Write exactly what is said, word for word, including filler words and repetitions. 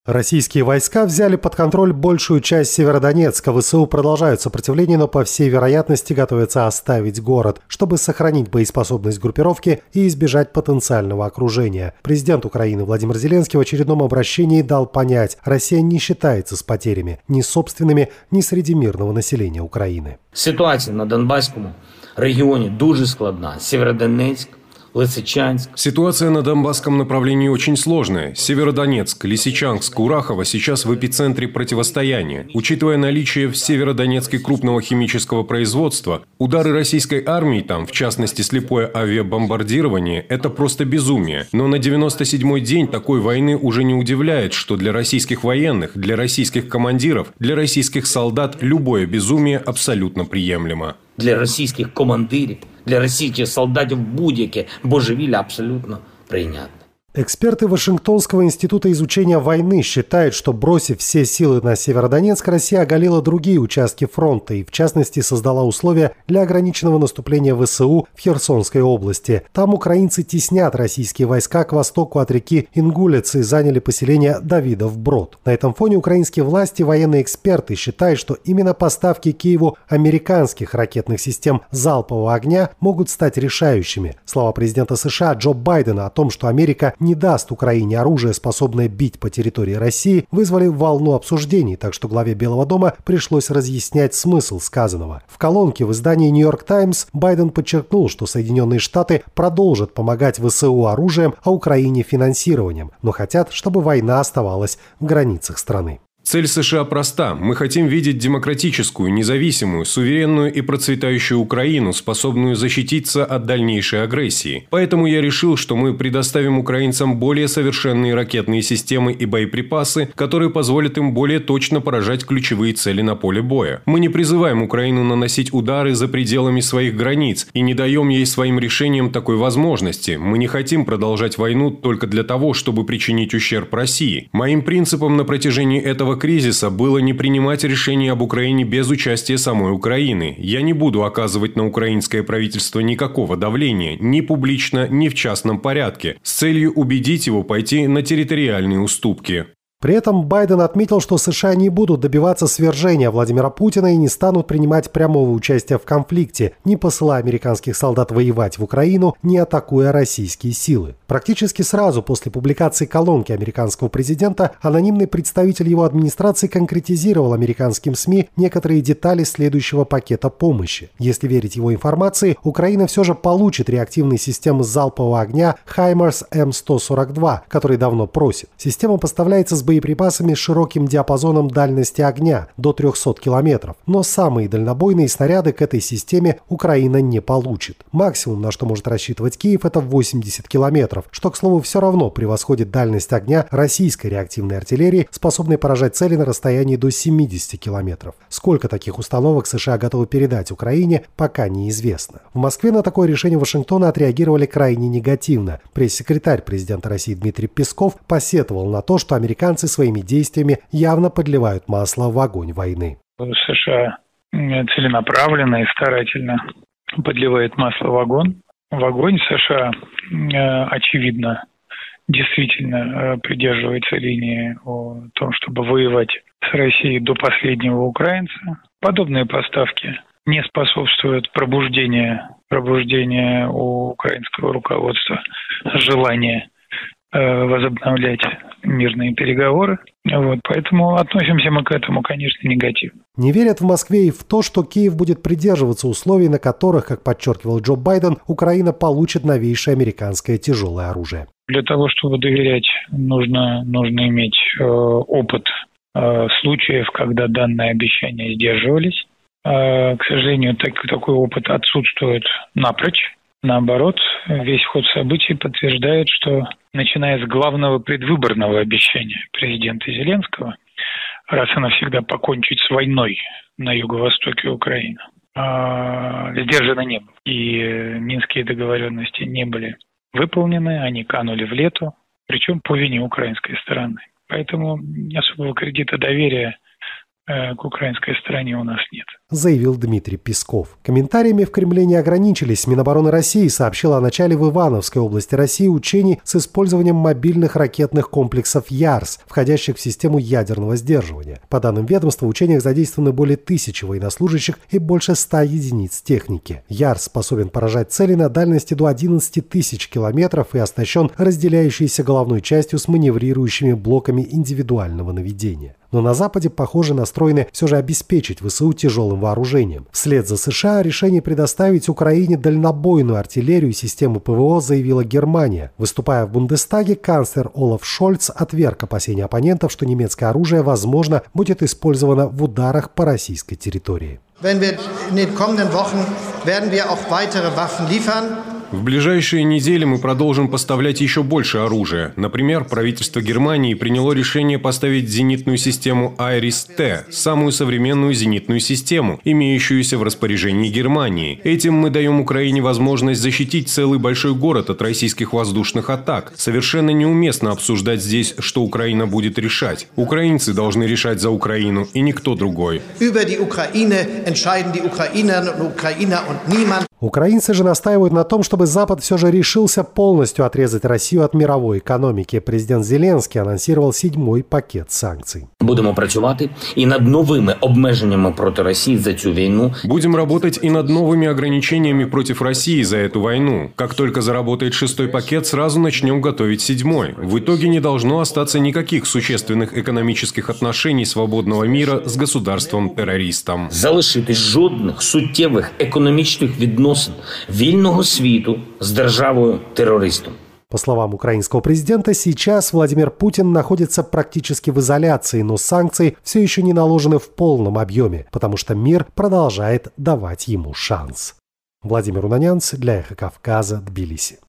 Российские войска взяли под контроль большую часть Северодонецка. ВСУ продолжают сопротивление, но по всей вероятности готовятся оставить город, чтобы сохранить боеспособность группировки и избежать потенциального окружения. Президент Украины Владимир Зеленский в очередном обращении дал понять, Россия не считается с потерями ни собственными, ни среди мирного населения Украины. Ситуация на Донбасском регионе дуже складна. Северодонецк, Лисичанск. Ситуация на Донбасском направлении очень сложная. Северодонецк, Лисичанск, Курахово сейчас в эпицентре противостояния. Учитывая наличие в Северодонецке крупного химического производства, удары российской армии там, в частности слепое авиабомбардирование, это просто безумие. Но на девяносто седьмой день такой войны уже не удивляет, что для российских военных, для российских командиров, для российских солдат любое безумие абсолютно приемлемо. Для російських командирів, для російських солдатів будь-яке божевілля абсолютно прийнятне. Эксперты Вашингтонского института изучения войны считают, что, бросив все силы на Северодонецк, Россия оголила другие участки фронта и, в частности, создала условия для ограниченного наступления ВСУ в Херсонской области. Там украинцы теснят российские войска к востоку от реки Ингулец и заняли поселение Давидов Брод. На этом фоне украинские власти и военные эксперты считают, что именно поставки Киеву американских ракетных систем залпового огня могут стать решающими. Слова президента США Джо Байдена о том, что Америка не даст Украине оружие, способное бить по территории России, вызвали волну обсуждений, так что главе Белого дома пришлось разъяснять смысл сказанного. В колонке в издании «Нью-Йорк Таймс» Байден подчеркнул, что Соединенные Штаты продолжат помогать ВСУ оружием, а Украине финансированием, но хотят, чтобы война оставалась в границах страны. Цель США проста. Мы хотим видеть демократическую, независимую, суверенную и процветающую Украину, способную защититься от дальнейшей агрессии. Поэтому я решил, что мы предоставим украинцам более совершенные ракетные системы и боеприпасы, которые позволят им более точно поражать ключевые цели на поле боя. Мы не призываем Украину наносить удары за пределами своих границ и не даем ей своим решениям такой возможности. Мы не хотим продолжать войну только для того, чтобы причинить ущерб России. Моим принципом на протяжении этого кризиса было не принимать решения об Украине без участия самой Украины. Я не буду оказывать на украинское правительство никакого давления, ни публично, ни в частном порядке, с целью убедить его пойти на территориальные уступки. При этом Байден отметил, что США не будут добиваться свержения Владимира Путина и не станут принимать прямого участия в конфликте, не посылая американских солдат воевать в Украину, не атакуя российские силы. Практически сразу после публикации колонки американского президента анонимный представитель его администрации конкретизировал американским СМИ некоторые детали следующего пакета помощи. Если верить его информации, Украина все же получит реактивные системы залпового огня Хаймарс Эм сто сорок два, который давно просит. Система поставляется с боеприпасами с широким диапазоном дальности огня до трехсот километров, но самые дальнобойные снаряды к этой системе Украина не получит. Максимум, на что может рассчитывать Киев, это восемьдесят километров, что, к слову, все равно превосходит дальность огня российской реактивной артиллерии, способной поражать цели на расстоянии до семидесяти километров. Сколько таких установок США готовы передать Украине, пока неизвестно. В Москве на такое решение Вашингтона отреагировали крайне негативно. Пресс-секретарь президента России Дмитрий Песков посетовал на то, что американцы своими действиями явно подливают масло в огонь войны. США целенаправленно и старательно подливает масло в огонь. В огонь США, очевидно, действительно придерживается линии о том, чтобы воевать с Россией до последнего украинца. Подобные поставки не способствуют пробуждению, пробуждению у украинского руководства желания возобновлять мирные переговоры. Вот, поэтому относимся мы к этому, конечно, негативно. Не верят в Москве и в то, что Киев будет придерживаться условий, на которых, как подчеркивал Джо Байден, Украина получит новейшее американское тяжелое оружие. Для того, чтобы доверять, нужно, нужно иметь э, опыт э, случаев, когда данные обещания сдерживались. Э, к сожалению, так, такой опыт отсутствует напрочь. Наоборот, весь ход событий подтверждает, что, начиная с главного предвыборного обещания президента Зеленского, раз и навсегда покончить с войной на юго-востоке Украины, сдержано не было. И минские договоренности не были выполнены, они канули в лету, причем по вине украинской стороны. Поэтому особого кредита доверия к украинской стороне у нас нет. заявил Дмитрий Песков. Комментариями в Кремле не ограничились. Минобороны России сообщила о начале в Ивановской области России учений с использованием мобильных ракетных комплексов «Ярс», входящих в систему ядерного сдерживания. По данным ведомства, в учениях задействованы более тысячи военнослужащих и больше ста единиц техники. «Ярс» способен поражать цели на дальности до одиннадцати тысяч километров и оснащен разделяющейся головной частью с маневрирующими блоками индивидуального наведения. Но на Западе, похоже, настроены все же обеспечить ВСУ тяжелым вооружением. Вслед за США решение предоставить Украине дальнобойную артиллерию и систему ПВО заявила Германия. Выступая в Бундестаге, канцлер Олаф Шольц отверг опасения оппонентов, что немецкое оружие, возможно, будет использовано в ударах по российской территории. В ближайшие недели мы продолжим поставлять еще больше оружия. Например, правительство Германии приняло решение поставить зенитную систему Айрис-Т, самую современную зенитную систему, имеющуюся в распоряжении Германии. Этим мы даем Украине возможность защитить целый большой город от российских воздушных атак. Совершенно неуместно обсуждать здесь, что Украина будет решать. Украинцы должны решать за Украину, и никто другой. Украинцы же настаивают на том, чтобы Запад все же решился полностью отрезать Россию от мировой экономики. Президент Зеленский анонсировал седьмой пакет санкций. Будемо працювати і над новими обмеженнями проти Росії за цю війну. Будем работать и над новыми ограничениями против России за эту войну. Как только заработает шестой пакет, сразу начнем готовить седьмой. В итоге не должно остаться никаких существенных экономических отношений свободного мира с государством-террористом. Залишити жодних суттєвих економічних відносин вільного світу з державою-терористом. По словам украинского президента, сейчас Владимир Путин находится практически в изоляции, но санкции все еще не наложены в полном объеме, потому что мир продолжает давать ему шанс. Владимир Унанянц для Эхо Кавказа, Тбилиси.